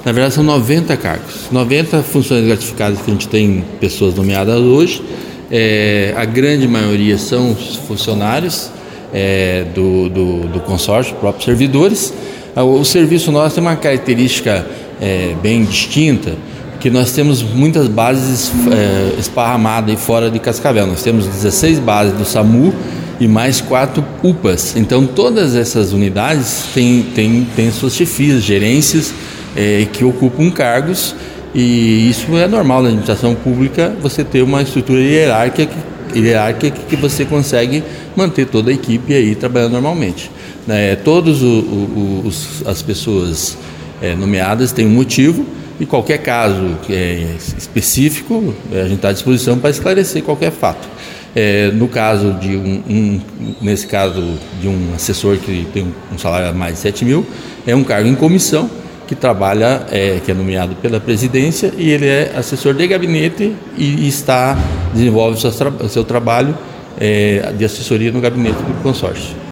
Na verdade são 90 cargos, 90 funções gratificadas que a gente tem pessoas nomeadas hoje. A grande maioria são funcionários do consórcio, próprios servidores. O serviço nosso tem uma característica bem distinta, que nós temos muitas bases esparramadas aí fora de Cascavel. Nós temos 16 bases do SAMU e mais 4 UPAs. Então todas essas unidades têm suas chefias, gerências que ocupam cargos, e isso é normal na administração pública, você ter uma estrutura hierárquica que você consegue manter toda a equipe aí trabalhando normalmente. Todas as pessoas nomeadas têm um motivo, e qualquer caso específico, a gente está à disposição para esclarecer qualquer fato. No caso nesse caso de um assessor que tem um salário a mais de 7 mil, é um cargo em comissão que trabalha, que é nomeado pela presidência, e ele é assessor de gabinete e desenvolve o seu trabalho de assessoria no gabinete do consórcio.